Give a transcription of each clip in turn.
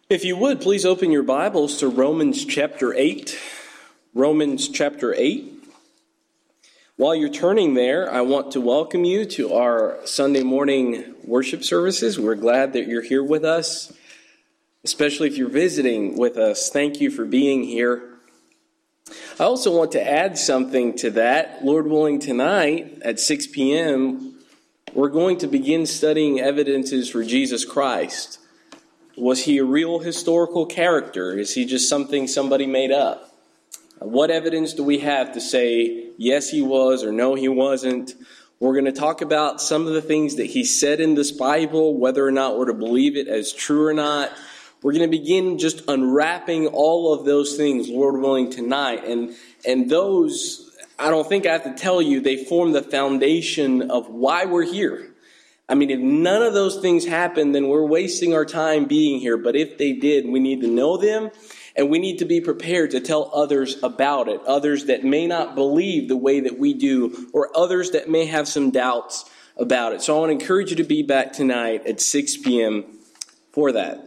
If you would, please open your Bibles to Romans chapter 8. Romans chapter 8. While you're turning there, I want to welcome you to our Sunday morning worship services. We're glad that you're here with us, especially if you're visiting with us. Thank you for being here. I also want to add something to that. Lord willing, tonight at 6 p.m., we're going to begin studying evidences for Jesus Christ. Was he a real historical character? Is he just something somebody made up? What evidence do we have to say, yes, he was, or no, he wasn't? We're going to talk about some of the things that he said in this Bible, whether or not we're to believe it as true or not. We're going to begin just unwrapping all of those things, Lord willing, tonight. And those, I don't think I have to tell you, they form the foundation of why we're here. I mean, if none of those things happen, then we're wasting our time being here. But if they did, we need to know them, and we need to be prepared to tell others about it, others that may not believe the way that we do, or others that may have some doubts about it. So I want to encourage you to be back tonight at 6 p.m. for that.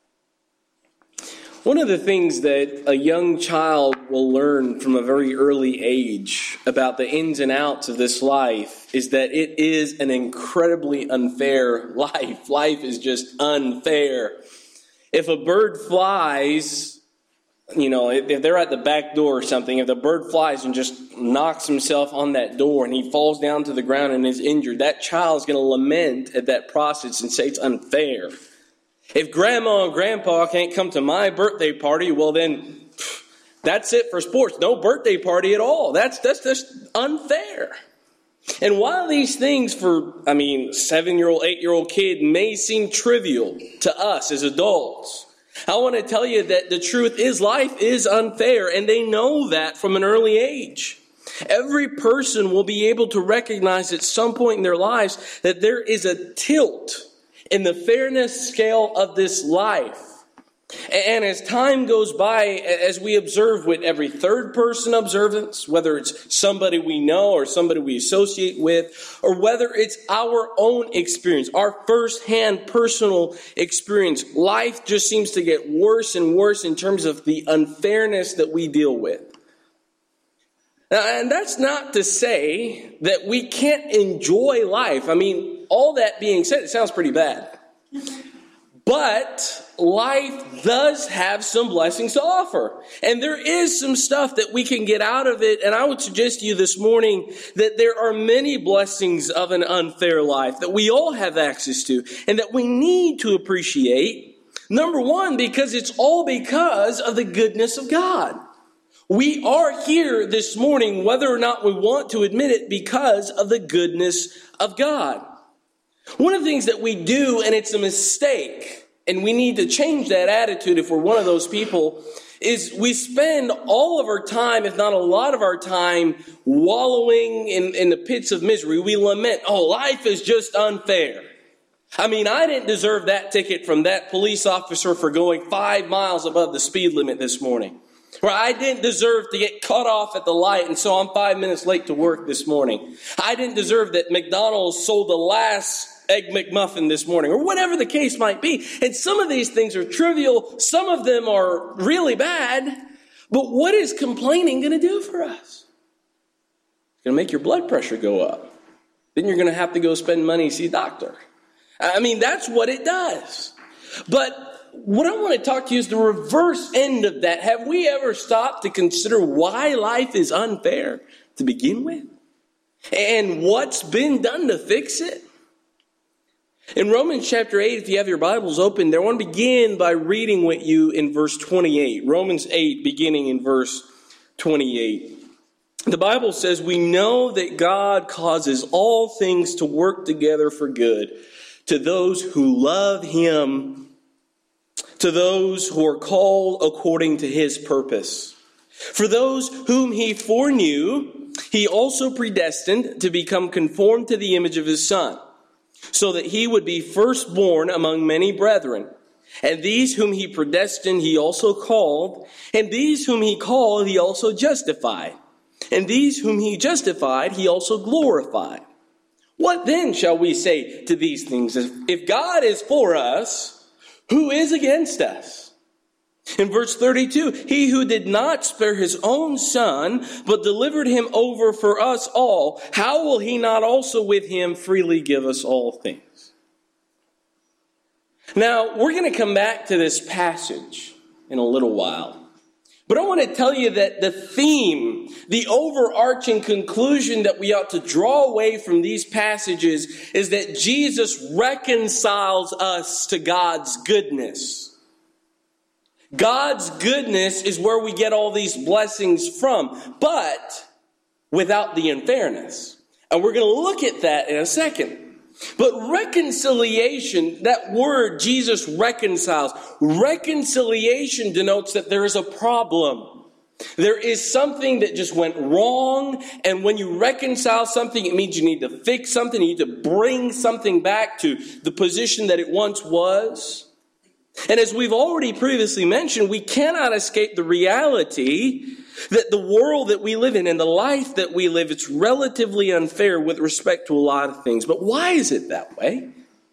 One of the things that a young child will learn from a very early age about the ins and outs of this life is that it is an incredibly unfair life. Life is just unfair. If a bird flies, if they're at the back door or something, if the bird flies and just knocks himself on that door and he falls down to the ground and is injured, that child is going to lament at that process and say it's unfair. If grandma and grandpa can't come to my birthday party, well then, that's it for sports. No birthday party at all. That's just unfair. And while these things for, 7-year-old, 8-year-old kid may seem trivial to us as adults, I want to tell you that the truth is life is unfair, and they know that from an early age. Every person will be able to recognize at some point in their lives that there is a tilt in the fairness scale of this life. And as time goes by, as we observe with every third person observance, whether it's somebody we know or somebody we associate with, or whether it's our own experience, our firsthand personal experience, life just seems to get worse and worse in terms of the unfairness that we deal with. Now, and that's not to say that we can't enjoy life. All that being said, it sounds pretty bad. But life does have some blessings to offer. And there is some stuff that we can get out of it. And I would suggest to you this morning that there are many blessings of an unfair life that we all have access to and that we need to appreciate. Number one, because it's all because of the goodness of God. We are here this morning, whether or not we want to admit it, because of the goodness of God. One of the things that we do, and it's a mistake, and we need to change that attitude if we're one of those people, is we spend all of our time, if not a lot of our time, wallowing in the pits of misery. We lament, life is just unfair. I didn't deserve that ticket from that police officer for going 5 miles above the speed limit this morning. Or I didn't deserve to get cut off at the light, and so I'm 5 minutes late to work this morning. I didn't deserve that McDonald's sold the last Egg McMuffin this morning, or whatever the case might be. And some of these things are trivial. Some of them are really bad. But what is complaining going to do for us? It's going to make your blood pressure go up. Then you're going to have to go spend money to see a doctor. That's what it does. But what I want to talk to you is the reverse end of that. Have we ever stopped to consider why life is unfair to begin with? And what's been done to fix it? In Romans chapter 8, if you have your Bibles open there, I want to begin by reading with you in verse 28. Romans 8, beginning in verse 28. The Bible says, "We know that God causes all things to work together for good to those who love Him, to those who are called according to His purpose. For those whom He foreknew, He also predestined to become conformed to the image of His Son, so that He would be firstborn among many brethren. And these whom He predestined, He also called. And these whom He called, He also justified. And these whom He justified, He also glorified. What then shall we say to these things? If God is for us, who is against us? In verse 32, he who did not spare his own son, but delivered him over for us all, how will he not also with him freely give us all things? Now, we're going to come back to this passage in a little while. But I want to tell you that the theme, the overarching conclusion that we ought to draw away from these passages is that Jesus reconciles us to God's goodness. God's goodness is where we get all these blessings from, but without the unfairness. And we're going to look at that in a second. But reconciliation, that word Jesus reconciles, reconciliation denotes that there is a problem. There is something that just went wrong, and when you reconcile something, it means you need to fix something, you need to bring something back to the position that it once was. And as we've already previously mentioned, we cannot escape the reality that the world that we live in and the life that we live, it's relatively unfair with respect to a lot of things. But why is it that way?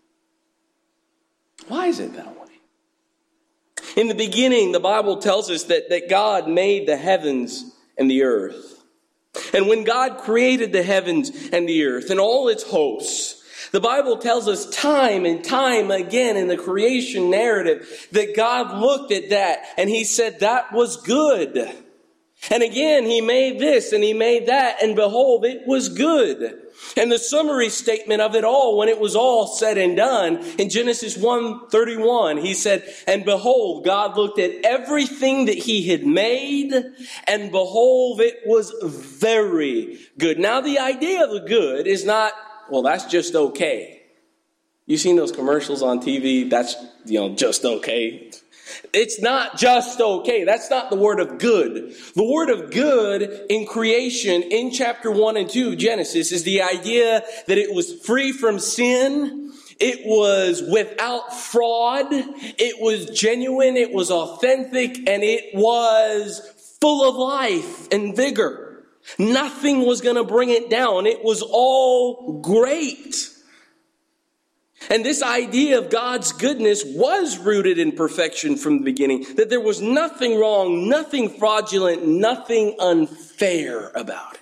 Why is it that way? In the beginning, the Bible tells us that God made the heavens and the earth. And when God created the heavens and the earth and all its hosts, the Bible tells us time and time again in the creation narrative that God looked at that and he said that was good. And again, he made this and he made that, and behold, it was good. And the summary statement of it all, when it was all said and done, in Genesis 1:31, he said, and behold, God looked at everything that he had made, and behold, it was very good. Now, the idea of the good is not, well, that's just okay. You've seen those commercials on TV, that's, just okay. It's not just okay. That's not the word of good. The word of good in creation in chapter 1 and 2 of Genesis is the idea that it was free from sin. It was without fraud. It was genuine. It was authentic. And it was full of life and vigor. Nothing was going to bring it down. It was all great. And this idea of God's goodness was rooted in perfection from the beginning. That there was nothing wrong, nothing fraudulent, nothing unfair about it.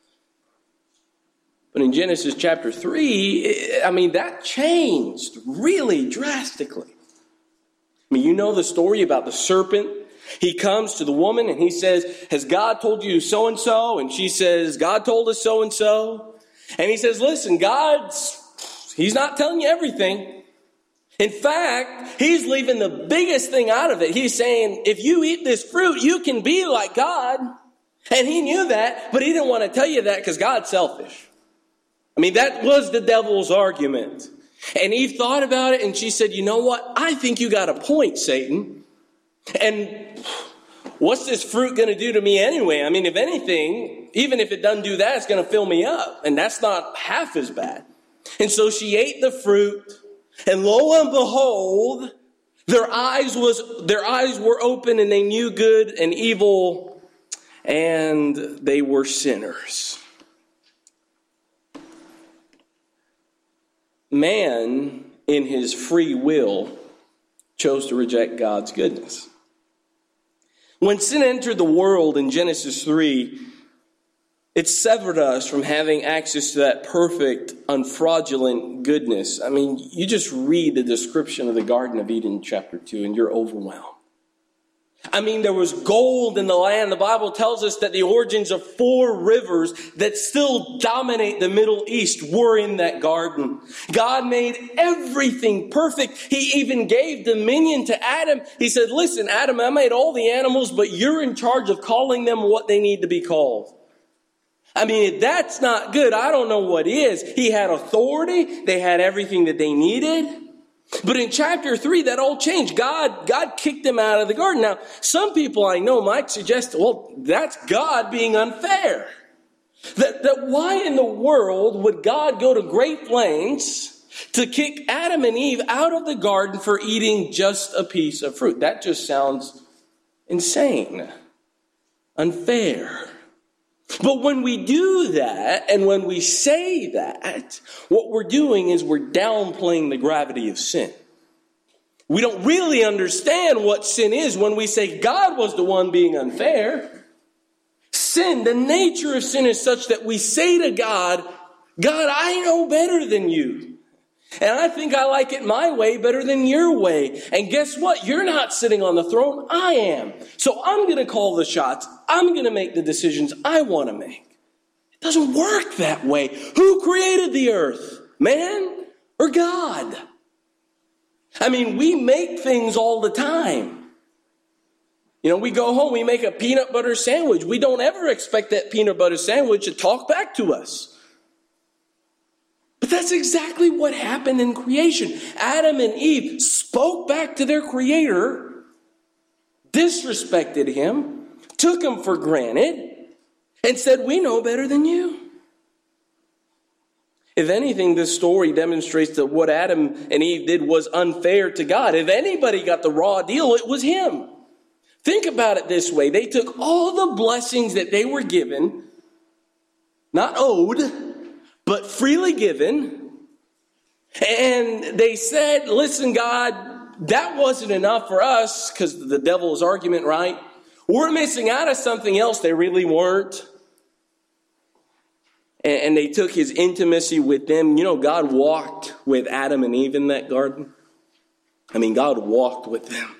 But in Genesis chapter 3, that changed really drastically. You know the story about the serpent. He comes to the woman and he says, has God told you so-and-so? And she says, God told us so-and-so. And he says, listen, He's not telling you everything. In fact, he's leaving the biggest thing out of it. He's saying, if you eat this fruit, you can be like God. And he knew that, but he didn't want to tell you that because God's selfish. That was the devil's argument. And Eve thought about it and she said, you know what? I think you got a point, Satan. And what's this fruit going to do to me anyway? If anything, even if it doesn't do that, it's going to fill me up. And that's not half as bad. And so she ate the fruit, and lo and behold, their eyes were open, and they knew good and evil, and they were sinners. Man, in his free will, chose to reject God's goodness. When sin entered the world in Genesis 3, it severed us from having access to that perfect, unfraudulent goodness. You just read the description of the Garden of Eden, chapter 2, and you're overwhelmed. There was gold in the land. The Bible tells us that the origins of 4 rivers that still dominate the Middle East were in that garden. God made everything perfect. He even gave dominion to Adam. He said, listen, Adam, I made all the animals, but you're in charge of calling them what they need to be called. If that's not good, I don't know what is. He had authority. They had everything that they needed. But in chapter 3, that all changed. God kicked them out of the garden. Now, some people I know might suggest, well, that's God being unfair. That why in the world would God go to great lengths to kick Adam and Eve out of the garden for eating just a piece of fruit? That just sounds insane. Unfair. But when we do that, and when we say that, what we're doing is we're downplaying the gravity of sin. We don't really understand what sin is when we say God was the one being unfair. Sin, the nature of sin is such that we say to God, God, I know better than you. And I think I like it my way better than your way. And guess what? You're not sitting on the throne. I am. So I'm going to call the shots. I'm going to make the decisions I want to make. It doesn't work that way. Who created the earth? Man or God? I mean, we make things all the time. You know, we go home, we make a peanut butter sandwich. We don't ever expect that peanut butter sandwich to talk back to us. But that's exactly what happened in creation. Adam and Eve spoke back to their Creator, disrespected Him, took Him for granted, and said, we know better than you. If anything, this story demonstrates that what Adam and Eve did was unfair to God. If anybody got the raw deal, it was Him. Think about it this way. They took all the blessings that they were given, not owed, but freely given, and they said, listen, God, that wasn't enough for us, because the devil's argument, right? We're missing out on something else. They really weren't. And they took His intimacy with them. You know, God walked with Adam and Eve in that garden. I mean, God walked with them.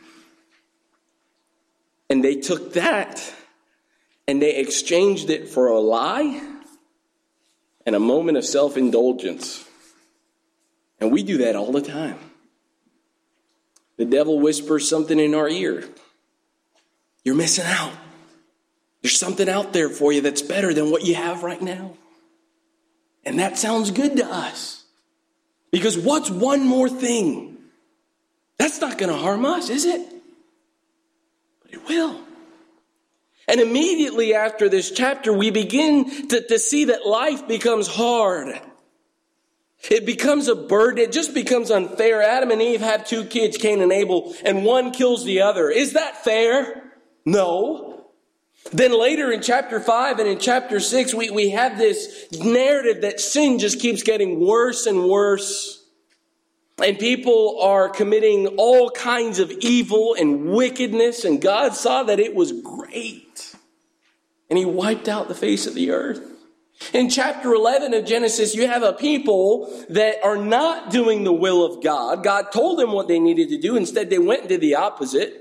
And they took that and they exchanged it for a lie and a moment of self-indulgence. And we do that all the time. The devil whispers something in our ear. You're missing out. There's something out there for you that's better than what you have right now. And that sounds good to us. Because what's one more thing? That's not going to harm us, is it? But it will. And immediately after this chapter, we begin to see that life becomes hard. It becomes a burden. It just becomes unfair. Adam and Eve have 2 kids, Cain and Abel, and one kills the other. Is that fair? No. Then later in chapter 5 and in chapter 6, we have this narrative that sin just keeps getting worse and worse. And people are committing all kinds of evil and wickedness. And God saw that it was great. And He wiped out the face of the earth. In chapter 11 of Genesis, you have a people that are not doing the will of God. God told them what they needed to do. Instead, they went and did the opposite.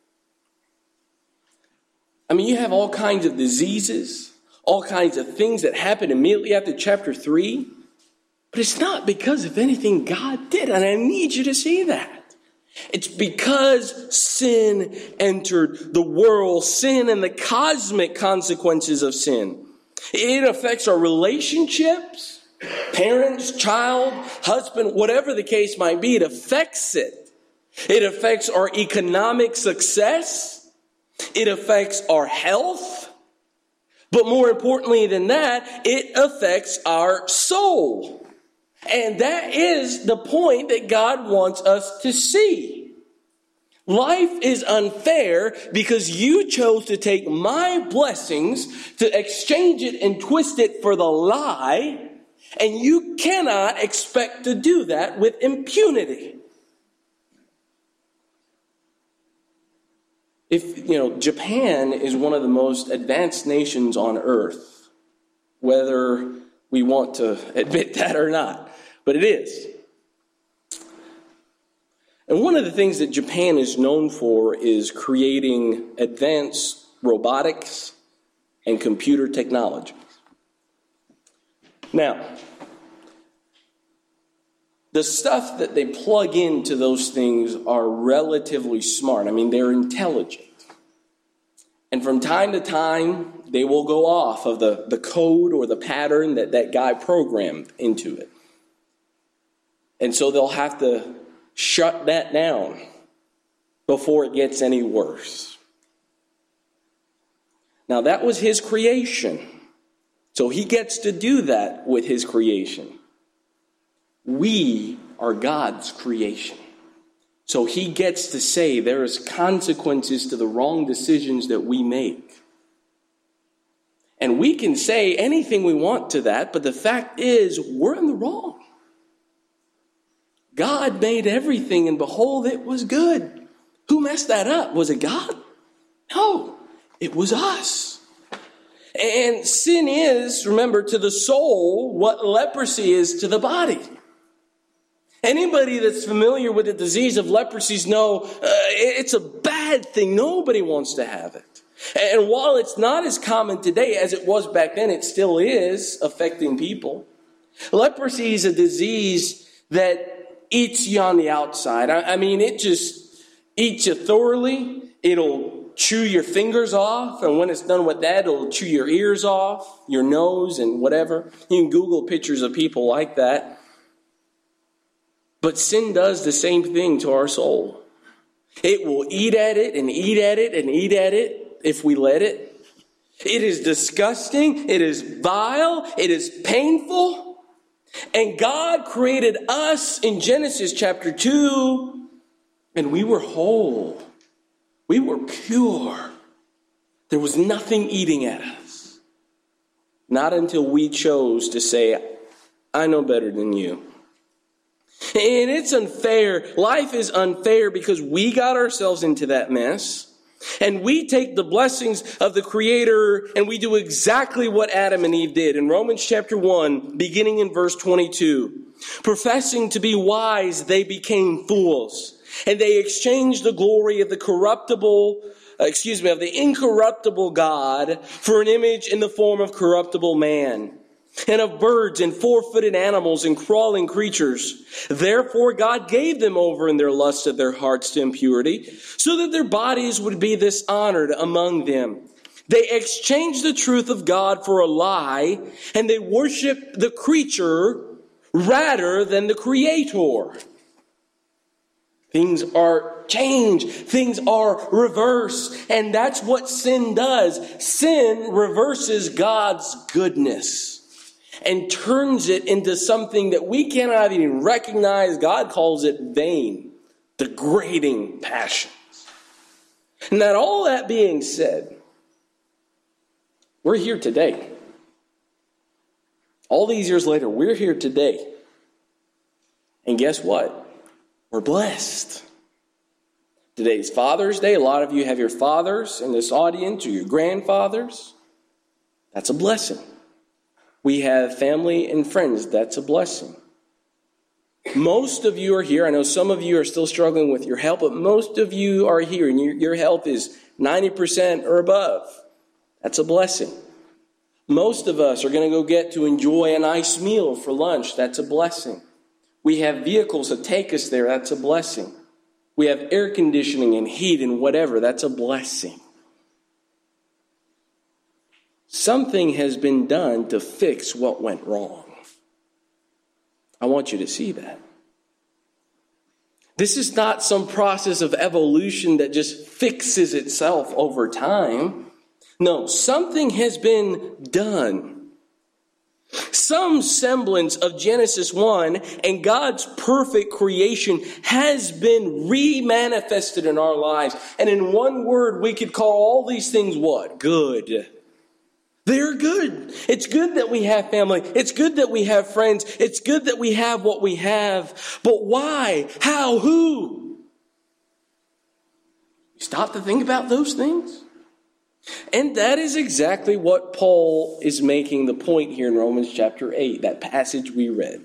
I mean, you have all kinds of diseases, all kinds of things that happen immediately after chapter 3. But it's not because of anything God did. And I need you to see that. It's because sin entered the world. Sin and the cosmic consequences of sin. It affects our relationships, parents, child, husband, whatever the case might be. It affects it. It affects our economic success. It affects our health. But more importantly than that, it affects our soul. And that is the point that God wants us to see. Life is unfair because you chose to take my blessings, to exchange it and twist it for the lie, and you cannot expect to do that with impunity. Japan is one of the most advanced nations on earth, whether we want to admit that or not, but it is. And one of the things that Japan is known for is creating advanced robotics and computer technology. Now, the stuff that they plug into those things are relatively smart. I mean, they're intelligent. And from time to time, they will go off of the code or the pattern that guy programmed into it. And so they'll have to shut that down before it gets any worse. Now, that was His creation. So He gets to do that with His creation. We are God's creation. So He gets to say there is consequences to the wrong decisions that we make. And we can say anything we want to that, but the fact is we're in the wrong. God made everything, and behold, it was good. Who messed that up? Was it God? No, it was us. And sin is, remember, to the soul what leprosy is to the body. Anybody that's familiar with the disease of leprosy know it's a bad thing. Nobody wants to have it. And while it's not as common today as it was back then, it still is affecting people. Leprosy is a disease that eats you on the outside. I mean, it just eats you thoroughly. It'll chew your fingers off. And when it's done with that, it'll chew your ears off, your nose, and whatever. You can Google pictures of people like that. But sin does the same thing to our soul. It will eat at it and eat at it and eat at it if we let it. It is disgusting. It is vile. It is painful. And God created us in Genesis chapter 2, and we were whole. We were pure. There was nothing eating at us. Not until we chose to say, I know better than you. And it's unfair. Life is unfair because we got ourselves into that mess. And we take the blessings of the Creator and we do exactly what Adam and Eve did. In Romans chapter 1, beginning in verse 22, professing to be wise, they became fools. And they exchanged the glory of the incorruptible God for an image in the form of corruptible man, and of birds and four-footed animals and crawling creatures. Therefore God gave them over in their lust of their hearts to impurity, so that their bodies would be dishonored among them. They exchanged the truth of God for a lie, and they worshiped the creature rather than the Creator. Things are changed. Things are reversed. And that's what sin does. Sin reverses God's goodness and turns it into something that we cannot even recognize. God calls it vain, degrading passions. And that all that being said, we're here today. All these years later, we're here today. And guess what? We're blessed. Today's Father's Day. A lot of you have your fathers in this audience or your grandfathers. That's a blessing. We have family and friends. That's a blessing. Most of you are here. I know some of you are still struggling with your health, but most of you are here and your health is 90% or above. That's a blessing. Most of us are going to go get to enjoy a nice meal for lunch. That's a blessing. We have vehicles that take us there. That's a blessing. We have air conditioning and heat and whatever. That's a blessing. Something has been done to fix what went wrong. I want you to see that. This is not some process of evolution that just fixes itself over time. No, something has been done. Some semblance of Genesis 1 and God's perfect creation has been re-manifested in our lives. And in one word, we could call all these things what? Good. They're good. It's good that we have family. It's good that we have friends. It's good that we have what we have. But why? How? Who? Stop to think about those things. And that is exactly what Paul is making the point here in Romans chapter 8, that passage we read.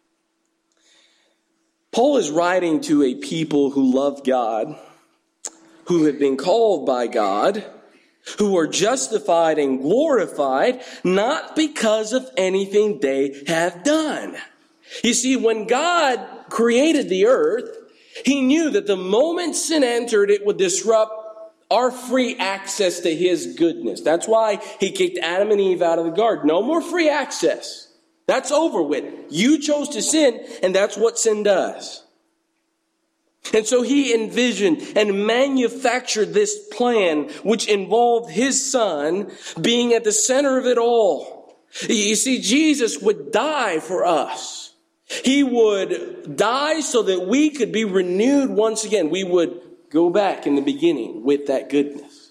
Paul is writing to a people who love God, who have been called by God, who are justified and glorified, not because of anything they have done. You see, when God created the earth, He knew that the moment sin entered, it would disrupt our free access to His goodness. That's why He kicked Adam and Eve out of the garden. No more free access. That's over with. You chose to sin, and that's what sin does. And so He envisioned and manufactured this plan, which involved His Son being at the center of it all. You see, Jesus would die for us. He would die so that we could be renewed once again. We would go back in the beginning with that goodness.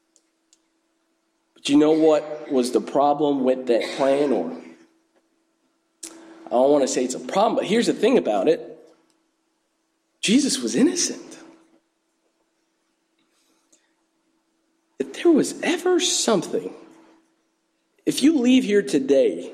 But you know what was the problem with that plan? Or I don't want to say it's a problem, but here's the thing about it. Jesus was innocent. If there was ever something, if you leave here today,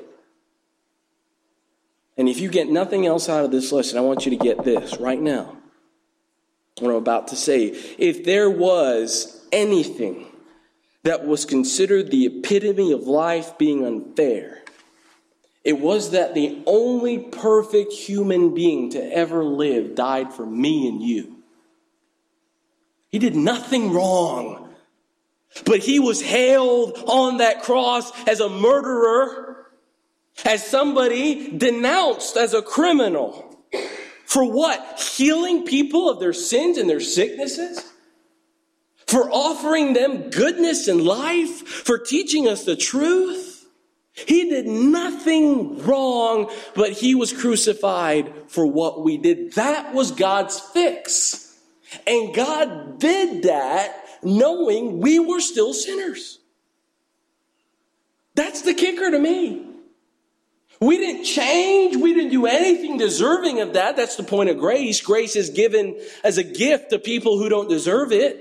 and if you get nothing else out of this lesson, I want you to get this right now. What I'm about to say. If there was anything that was considered the epitome of life being unfair, it was that the only perfect human being to ever live died for me and you. He did nothing wrong, but he was hailed on that cross as a murderer, as somebody denounced as a criminal. For what? Healing people of their sins and their sicknesses? For offering them goodness and life? For teaching us the truth? He did nothing wrong, but he was crucified for what we did. That was God's fix. And God did that knowing we were still sinners. That's the kicker to me. We didn't change. We didn't do anything deserving of that. That's the point of grace. Grace is given as a gift to people who don't deserve it.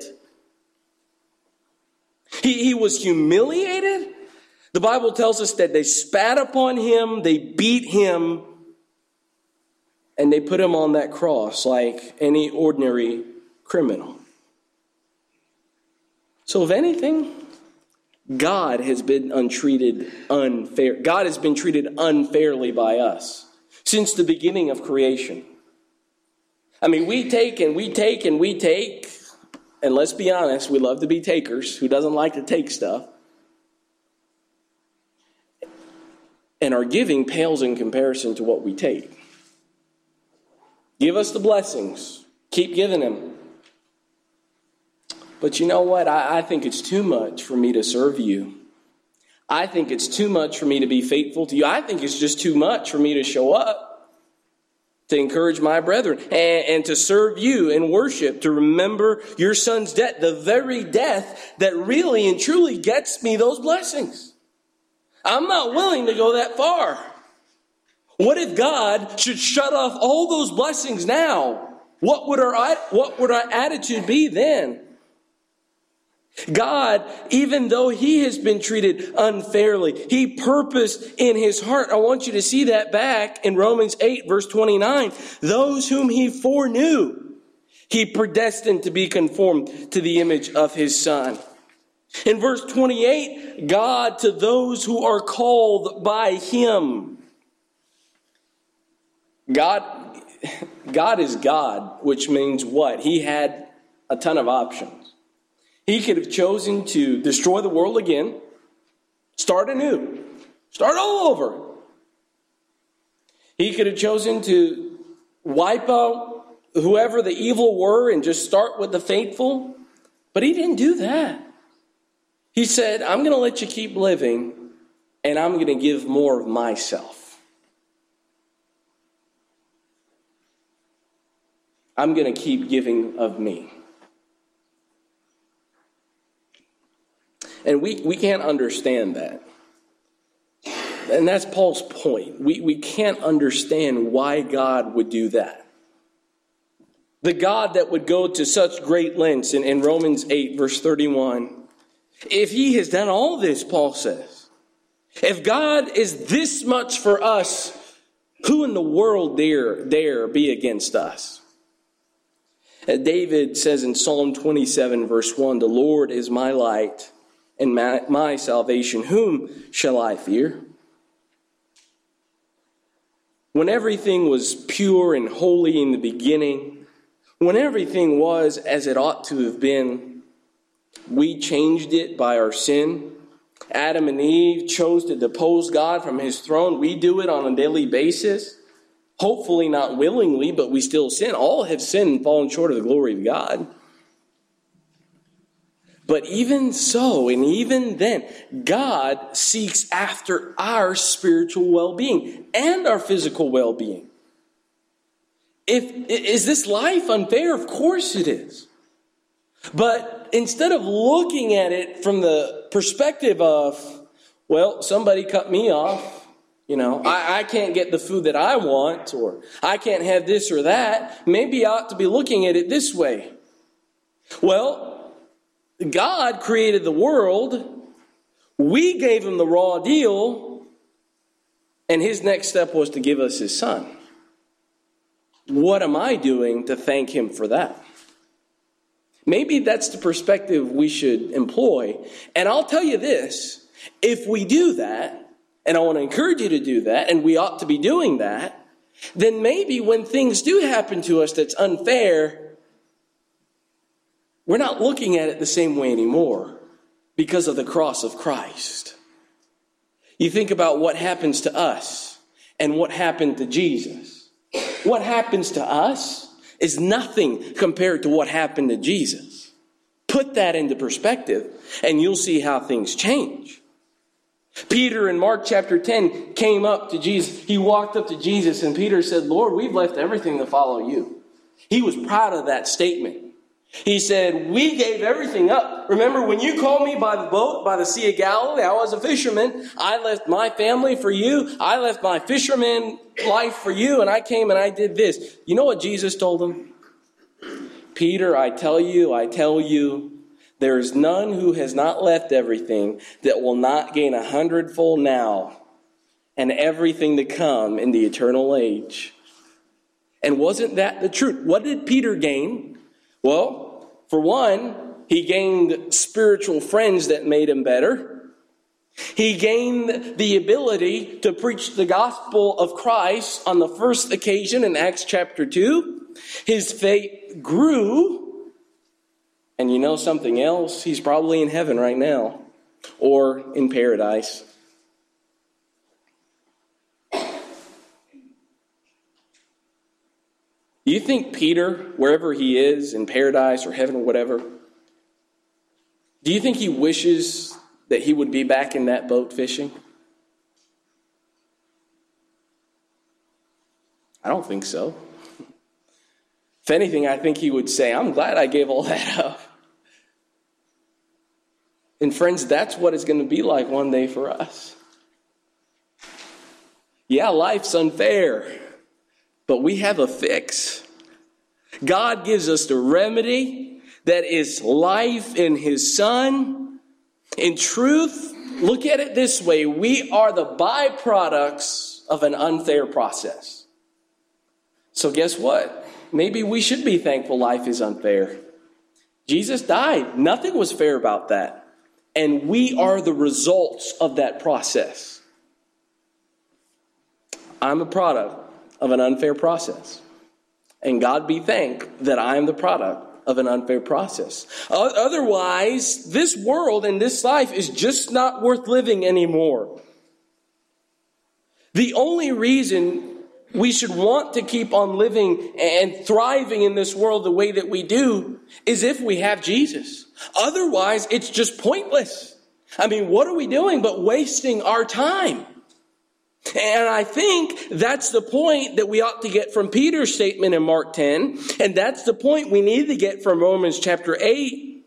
He was humiliated. The Bible tells us that they spat upon him, they beat him, and they put him on that cross like any ordinary criminal. So if anything, God has been treated unfair. God has been treated unfairly by us since the beginning of creation. I mean, we take and we take and we take, and let's be honest, we love to be takers. Who doesn't like to take stuff? And our giving pales in comparison to what we take. Give us the blessings. Keep giving them. But you know what? I think it's too much for me to serve you. I think it's too much for me to be faithful to you. I think it's just too much for me to show up, to encourage my brethren, and to serve you in worship, to remember your son's death, the very death that really and truly gets me those blessings. I'm not willing to go that far. What if God should shut off all those blessings now? What would our attitude be then? God, even though he has been treated unfairly, he purposed in his heart. I want you to see that back in Romans 8, verse 29. Those whom he foreknew, he predestined to be conformed to the image of his son. In verse 28, God to those who are called by him. God is God, which means what? He had a ton of options. He could have chosen to destroy the world again, start anew, start all over. He could have chosen to wipe out whoever the evil were and just start with the faithful. But he didn't do that. He said, I'm going to let you keep living, and I'm going to give more of myself. I'm going to keep giving of me. And we can't understand that. And that's Paul's point. We can't understand why God would do that. The God that would go to such great lengths in Romans 8, verse 31. If he has done all this, Paul says, if God is this much for us, who in the world dare be against us? David says in Psalm 27, verse 1, the Lord is my light and my salvation. Whom shall I fear? When everything was pure and holy in the beginning, when everything was as it ought to have been, we changed it by our sin. Adam and Eve chose to depose God from his throne. We do it on a daily basis. Hopefully not willingly, but we still sin. All have sinned and fallen short of the glory of God. But even so, and even then, God seeks after our spiritual well-being and our physical well-being. Is this life unfair? Of course it is. But instead of looking at it from the perspective of, well, somebody cut me off, I can't get the food that I want, or I can't have this or that. Maybe I ought to be looking at it this way. Well, God created the world. We gave him the raw deal. And his next step was to give us his son. What am I doing to thank him for that? Maybe that's the perspective we should employ. And I'll tell you this, if we do that, and I want to encourage you to do that, and we ought to be doing that, then maybe when things do happen to us that's unfair, we're not looking at it the same way anymore because of the cross of Christ. You think about what happens to us and what happened to Jesus. What happens to us is nothing compared to what happened to Jesus. Put that into perspective, and you'll see how things change. Peter in Mark chapter 10 came up to Jesus. He walked up to Jesus, and Peter said, Lord, we've left everything to follow you. He was proud of that statement. He said, we gave everything up. Remember when you called me by the boat, by the Sea of Galilee, I was a fisherman. I left my family for you. I left my fisherman life for you, and I came and I did this. You know what Jesus told him? Peter, I tell you, there is none who has not left everything that will not gain 100-fold now and everything to come in the eternal age. And wasn't that the truth? What did Peter gain? Well, for one, he gained spiritual friends that made him better. He gained the ability to preach the gospel of Christ on the first occasion in Acts chapter 2. His faith grew. And you know something else? He's probably in heaven right now or in paradise. Do you think Peter, wherever he is, in paradise or heaven or whatever, do you think he wishes that he would be back in that boat fishing? I don't think so. If anything, I think he would say, I'm glad I gave all that up. And friends, that's what it's going to be like one day for us. Yeah, life's unfair, but we have a fix. God gives us the remedy that is life in his Son. In truth, look at it this way. We are the byproducts of an unfair process. So guess what? Maybe we should be thankful life is unfair. Jesus died. Nothing was fair about that. And we are the results of that process. I'm a product of an unfair process. And God be thanked that I am the product of an unfair process. Otherwise, this world and this life is just not worth living anymore. The only reason we should want to keep on living and thriving in this world the way that we do is if we have Jesus. Otherwise, it's just pointless. I mean, what are we doing but wasting our time? And I think that's the point that we ought to get from Peter's statement in Mark 10. And that's the point we need to get from Romans chapter 8.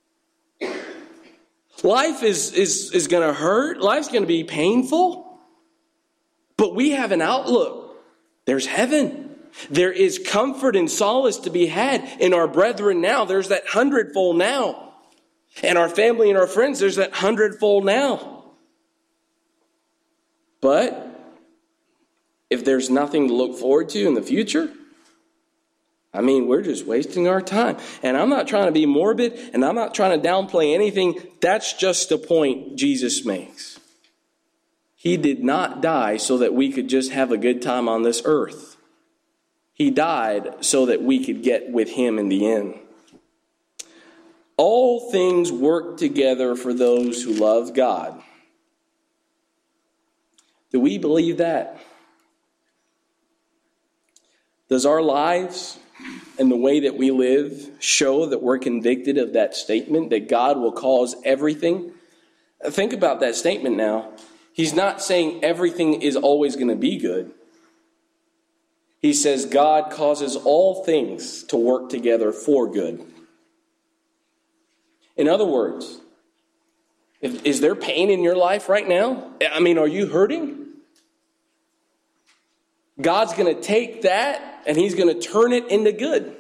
Life is going to hurt. Life's going to be painful. But we have an outlook. There's heaven. There is comfort and solace to be had in our brethren now. There's that 100-fold now. And our family and our friends, there's that 100-fold now. But if there's nothing to look forward to in the future, I mean, we're just wasting our time. And I'm not trying to be morbid, and I'm not trying to downplay anything. That's just the point Jesus makes. He did not die so that we could just have a good time on this earth. He died so that we could get with him in the end. All things work together for those who love God. Do we believe that? Does our lives and the way that we live show that we're convicted of that statement, that God will cause everything? Think about that statement now. He's not saying everything is always going to be good. He says God causes all things to work together for good. In other words, is there pain in your life right now? I mean, are you hurting? God's going to take that and he's going to turn it into good.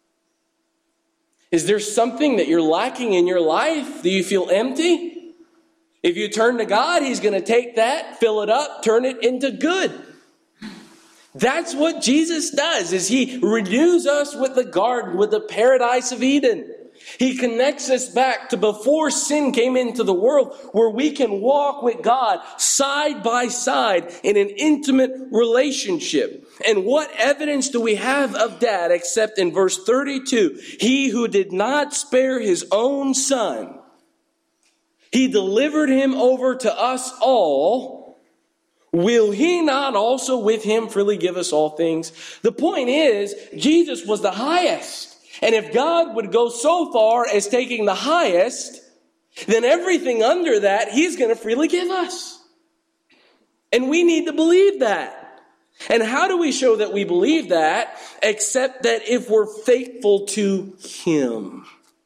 Is there something that you're lacking in your life? Do you feel empty? If you turn to God, he's going to take that, fill it up, turn it into good. That's what Jesus does, is he renews us with the garden, with the paradise of Eden. He connects us back to before sin came into the world, where we can walk with God side by side in an intimate relationship. And what evidence do we have of that except in verse 32? He who did not spare his own son, he delivered him over to us all. Will he not also with him freely give us all things? The point is, Jesus was the highest. And if God would go so far as taking the highest, then everything under that, he's going to freely give us. And we need to believe that. And how do we show that we believe that? Except that if we're faithful to him.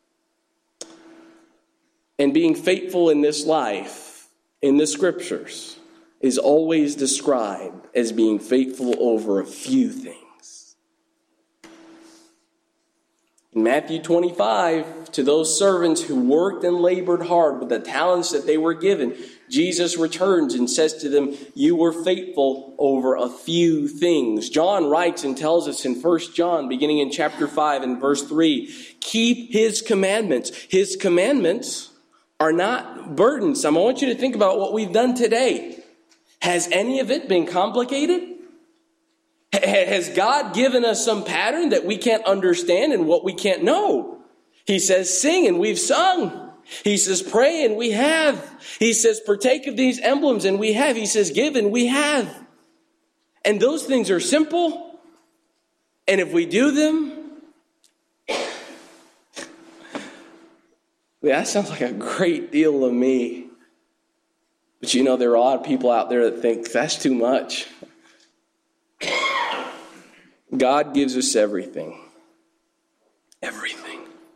And being faithful in this life, in the scriptures, is always described as being faithful over a few things. In Matthew 25, to those servants who worked and labored hard with the talents that they were given, Jesus returns and says to them, you were faithful over a few things. John writes and tells us in 1 John, beginning in chapter 5 and verse 3, keep his commandments. His commandments are not burdensome. I want you to think about what we've done today. Has any of it been complicated? Has God given us some pattern that we can't understand and what we can't know? He says, sing, and we've sung. He says, pray, and we have. He says, partake of these emblems, and we have. He says, give, and we have. And those things are simple. And if we do them, that sounds like a great deal to me. But you know, there are a lot of people out there that think that's too much. God gives us everything. Everything.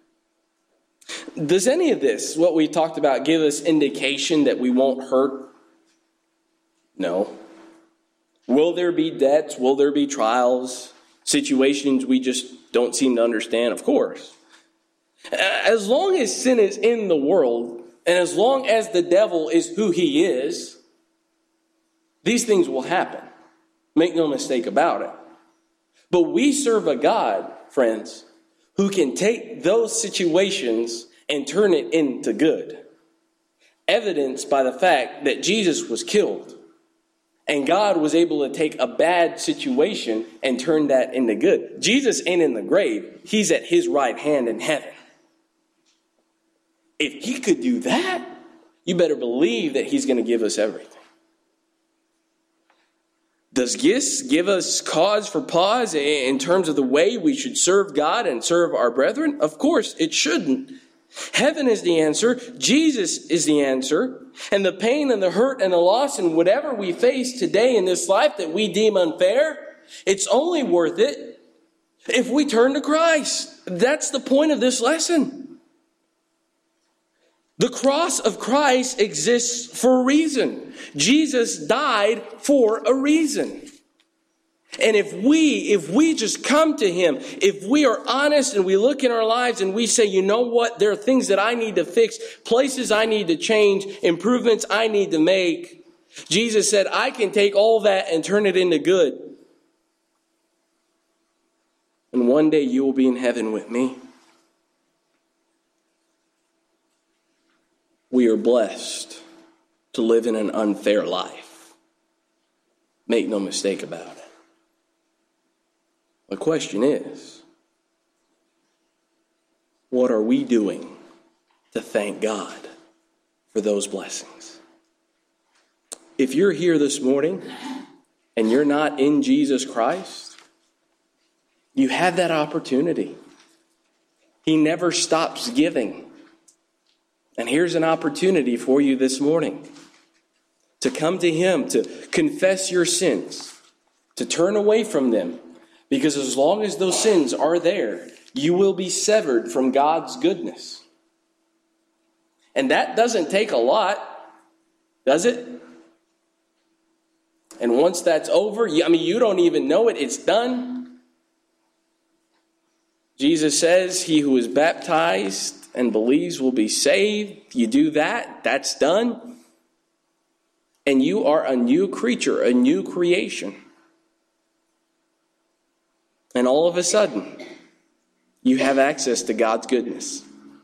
Does any of this, what we talked about, give us indication that we won't hurt? No. Will there be debts? Will there be trials? Situations we just don't seem to understand? Of course. As long as sin is in the world, and as long as the devil is who he is, these things will happen. Make no mistake about it. But we serve a God, friends, who can take those situations and turn it into good. Evidenced by the fact that Jesus was killed. And God was able to take a bad situation and turn that into good. Jesus ain't in the grave. He's at his right hand in heaven. If he could do that, you better believe that he's going to give us everything. Does this give us cause for pause in terms of the way we should serve God and serve our brethren? Of course, it shouldn't. Heaven is the answer. Jesus is the answer. And the pain and the hurt and the loss and whatever we face today in this life that we deem unfair, it's only worth it if we turn to Christ. That's the point of this lesson. The cross of Christ exists for a reason. Jesus died for a reason. And if we just come to him, if we are honest and we look in our lives and we say, you know what, there are things that I need to fix, places I need to change, improvements I need to make. Jesus said, I can take all that and turn it into good. And one day you will be in heaven with me. We are blessed to live in an unfair life. Make no mistake about it. The question is, what are we doing to thank God for those blessings? If you're here this morning and you're not in Jesus Christ, you have that opportunity. He never stops giving. And here's an opportunity for you this morning to come to him, to confess your sins, to turn away from them. Because as long as those sins are there, you will be severed from God's goodness. And that doesn't take a lot, does it? And once that's over, you don't even know it. It's done. Jesus says, he who is baptized and believes will be saved. You do that, that's done. And you are a new creature, a new creation. And all of a sudden, you have access to God's goodness.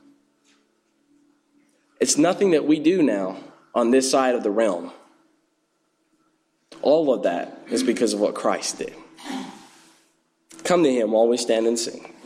It's nothing that we do now on this side of the realm. All of that is because of what Christ did. Come to him while we stand and sing.